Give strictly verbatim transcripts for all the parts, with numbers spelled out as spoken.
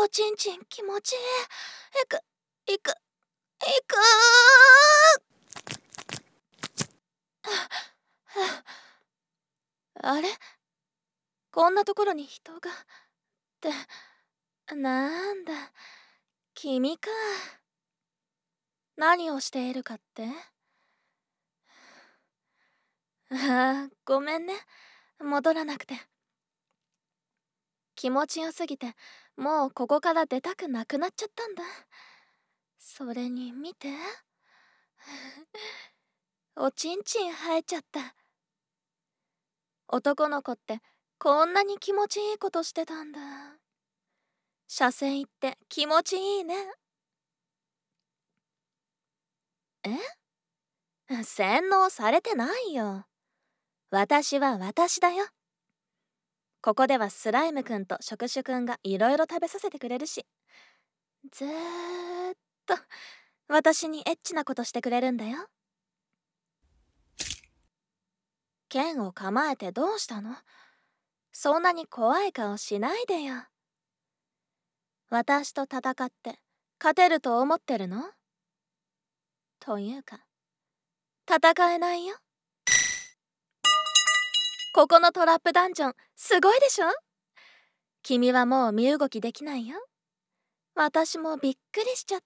ちんちん気持ちいい。いくいくいくあれ、こんなところに人がってなんだ、君か。何をしているかって？ああ、ごめんね、戻らなくて。気持ちよすぎてもうここから出たくなくなっちゃったんだ。それに見ておちんちん生えちゃった。男の子ってこんなに気持ちいいことしてたんだ。射精行って気持ちいいね。え？洗脳されてないよ。私は私だよ。ここではスライムくんと触手くんがいろいろ食べさせてくれるし、ずーっと私にエッチなことしてくれるんだよ。剣を構えてどうしたの？そんなに怖い顔しないでよ。私と戦って勝てると思ってるの？というか、戦えないよ。ここのトラップダンジョンすごいでしょ？君はもう身動きできないよ。私もびっくりしちゃった。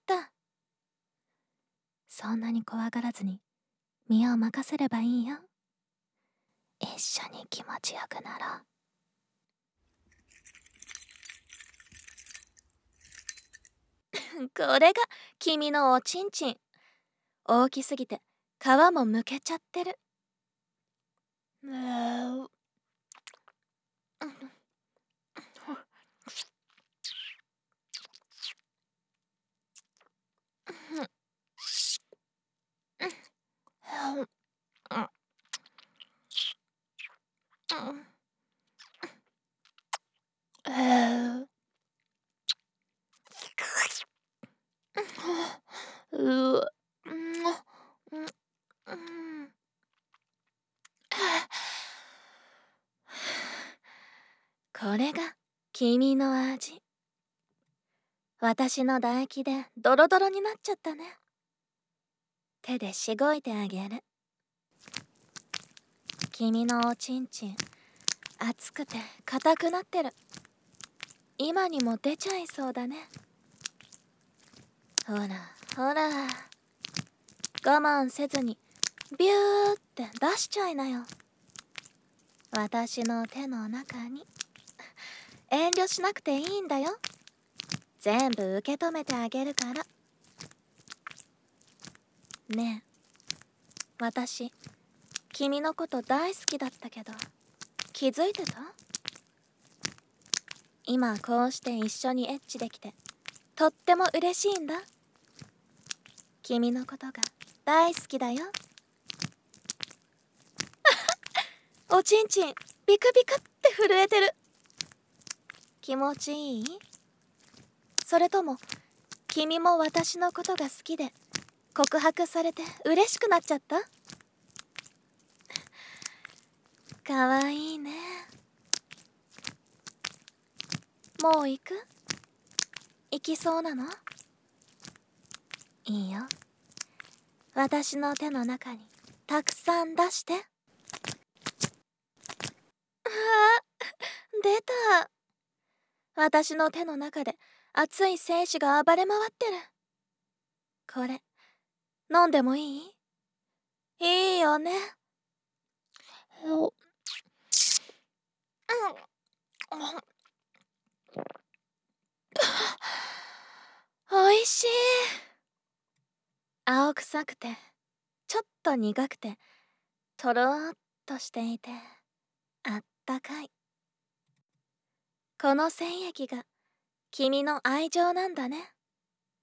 そんなに怖がらずに身を任せればいいよ。一緒に気持ちよくなろう。これが君のおちんちん。大きすぎて皮もむけちゃってる。うーうわ、これが君の味。私の唾液でドロドロになっちゃったね。手でしごいてあげる。君のおちんちん熱くて硬くなってる。今にも出ちゃいそうだね。ほらほら、我慢せずにビューって出しちゃいなよ。私の手の中に。遠慮しなくていいんだよ。全部受け止めてあげるから。ねえ、私君のこと大好きだったけど気づいてた？今こうして一緒にエッチできてとっても嬉しいんだ。君のことが大好きだよ。おちんちんビクビクって震えてる。気持ちいい？それとも君も私のことが好きで告白されて嬉しくなっちゃった？かわいいね。もう行く？行きそうなの？いいよ。私の手の中にたくさん出して。ああ、出た。私の手の中で熱い精子が暴れ回ってる。これ飲んでもいい？いいよね。お、おいしい。青臭くてちょっと苦くてとろーっとしていてあったかい。この精液が君の愛情なんだね。